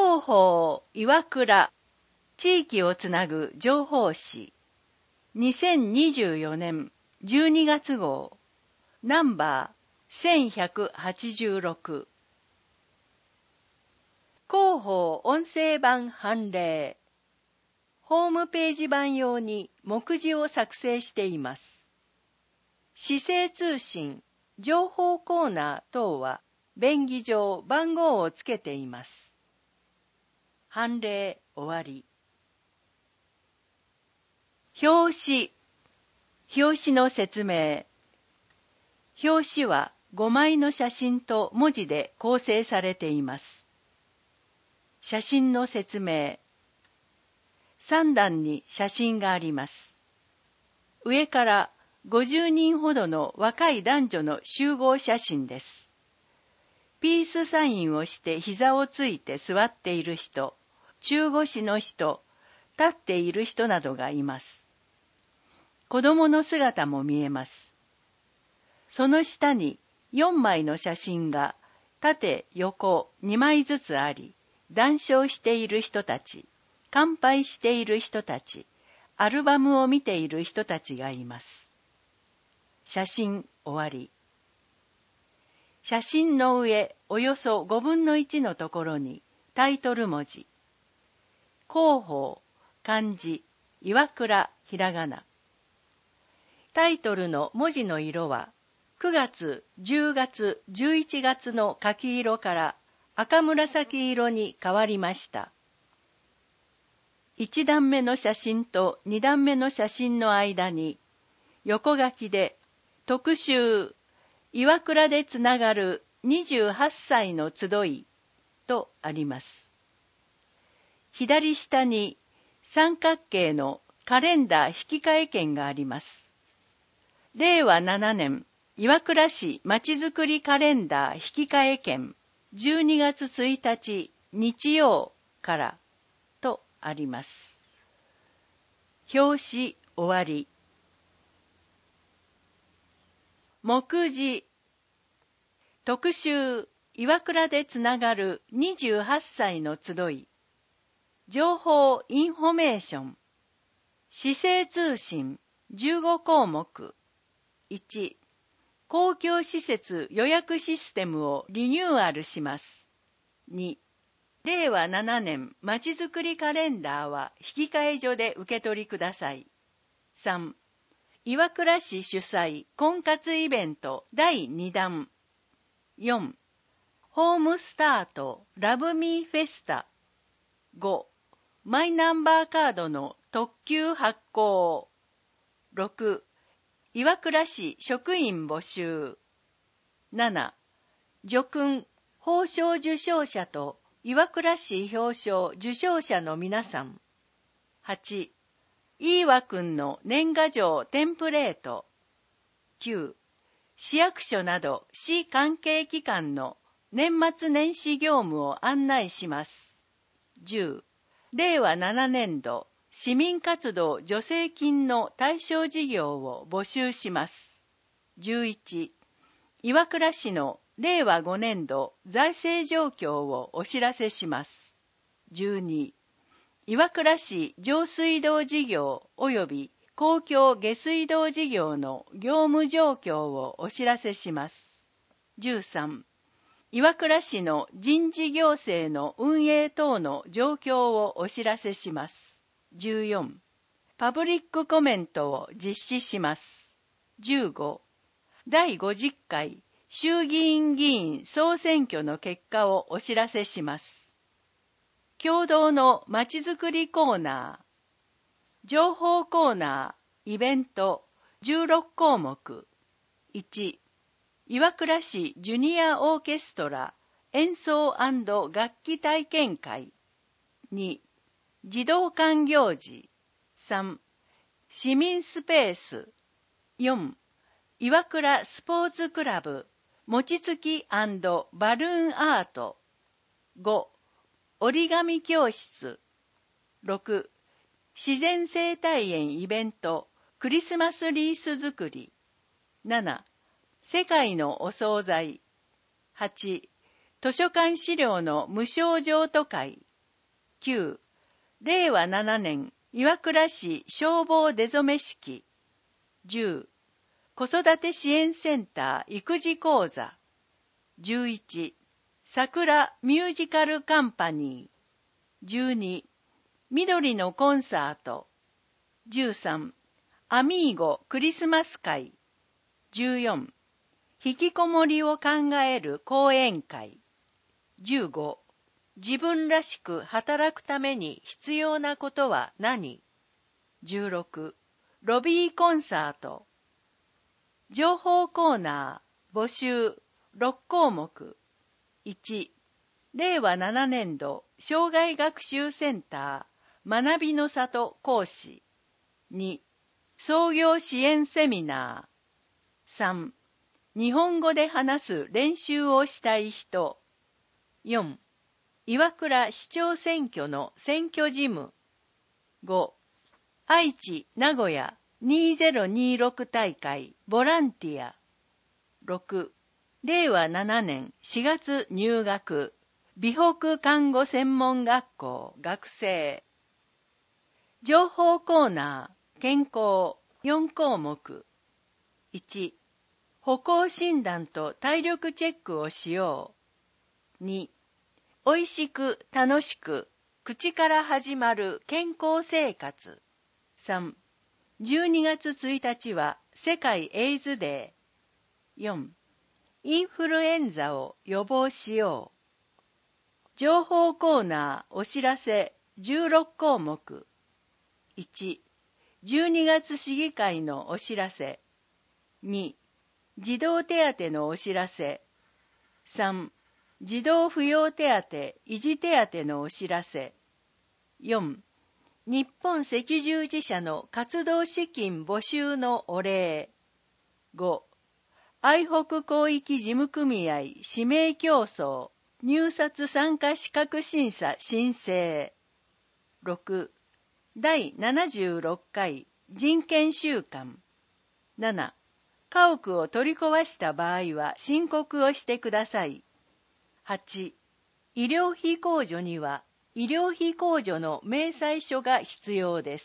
広報岩倉地域をつなぐ情報誌2024年12月号ナンバー1186広報音声版判例ホームページ版用に目次を作成しています。市政通信情報コーナー等は便宜上番号をつけています。判例終わり。表紙の説明。表紙は5枚の写真と文字で構成されています。写真の説明。3段に写真があります。上から50人ほどの若い男女の集合写真です。ピースサインをして膝をついて座っている人、中腰の人、立っている人などがいます。子供の姿も見えます。その下に4枚の写真が縦横2枚ずつあり、談笑している人たち、乾杯している人たち、アルバムを見ている人たちがいます。写真終わり。写真の上およそ5分の1のところにタイトル文字。広報、漢字、岩倉、ひらがな。タイトルの文字の色は9月、10月、11月の柿色から赤紫色に変わりました。1段目の写真と2段目の写真の間に横書きで特集岩倉でつながる28歳の集いとあります。左下に三角形のカレンダー引換券があります。令和7年岩倉市まちづくりカレンダー引換券12月1日日曜からとあります。表紙終わり。目次。特集岩倉でつながる28歳の集い。情報インフォメーション。市政通信15項目。1、公共施設予約システムをリニューアルします。2、令和7年まちづくりカレンダーは引換所で受け取りください。3、岩倉市主催婚活イベント第2弾。4、ホームスタートラブミーフェスタ。5、マイナンバーカードの特急発行。6、岩倉市職員募集。7、叙勲褒章受章者と岩倉市表彰受章者の皆さん。8、飯和くんの年賀状テンプレート。9、市役所など市関係機関の年末年始業務を案内します。10、令和7年度市民活動助成金の対象事業を募集します。11、岩倉市の令和5年度財政状況をお知らせします。12、岩倉市上水道事業及び公共下水道事業の業務状況をお知らせします。13、岩倉市の人事行政の運営等の状況をお知らせします。14、パブリックコメントを実施します。15、第50回衆議院議員総選挙の結果をお知らせします。共同のまちづくりコーナー、情報コーナー、イベント16項目。1、岩倉市ジュニアオーケストラ演奏&楽器体験会。2、児童館行事。3、市民スペース。4、岩倉スポーツクラブ餅つき&バルーンアート。5、折り紙教室。6、自然生態園イベントクリスマスリース作り。7、世界のお惣菜。8、図書館資料の無償譲渡会。 9、令和7年岩倉市消防出初め式。10、子育て支援センター育児講座。11、桜ミュージカルカンパニー。12、緑のコンサート。13、アミーゴクリスマス会。14、引きこもりを考える講演会。15、自分らしく働くために必要なことは何？ 16、ロビーコンサート。情報コーナー、募集、6項目。1、令和7年度障害学習センター学びの里講師。2、創業支援セミナー。3、日本語で話す練習をしたい人。4、岩倉市長選挙の選挙事務。5、愛知・名古屋2026大会ボランティア。6、令和7年4月入学美北看護専門学校学生。情報コーナー、健康4項目。1、歩行診断と体力チェックをしよう。2、おいしく楽しく口から始まる健康生活。3、12月1日は世界エイズデー。4、インフルエンザを予防しよう。情報コーナーお知らせ16項目。1、12月市議会のお知らせ。2、児童手当のお知らせ。3、児童扶養手当、維持手当のお知らせ。4、日本赤十字社の活動資金募集のお礼。5、愛北広域事務組合指名競争入札参加資格審査申請。6、第76回人権週間。7、家屋を取り壊した場合は申告をしてください。8、医療費控除には医療費控除の明細書が必要です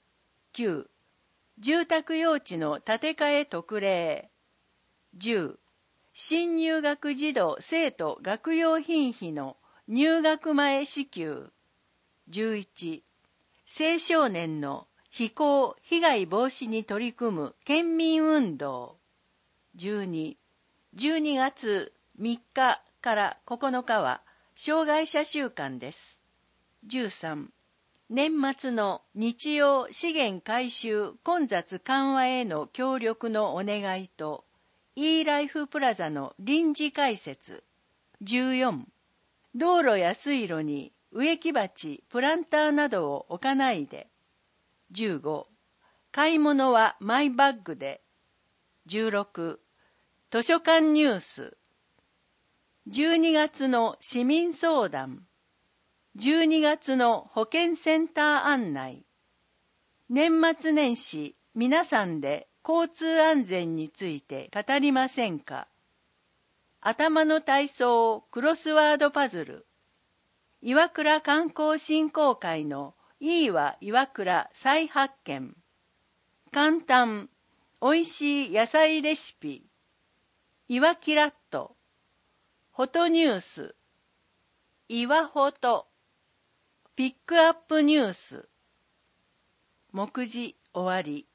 。9、住宅用地の建て替え特例。10、新入学児童生徒学用品費の入学前支給。11、青少年の非行・被害防止に取り組む県民運動。12、12月3日から9日は障害者週間です。13、年末の日曜資源回収混雑緩和への協力のお願いと、e ライフプラザの臨時開設。14、道路や水路に植木鉢、プランターなどを置かないで。15、買い物はマイバッグで。16、図書館ニュース。12月の市民相談。12月の保健センター案内。年末年始、皆さんで交通安全について語りませんか？頭の体操クロスワードパズル。岩倉観光振興会のいいわ岩倉再発見。簡単、おいしい野菜レシピ。いわきらっと。フォトニュース。いわフォト。ピックアップニュース。目次終わり。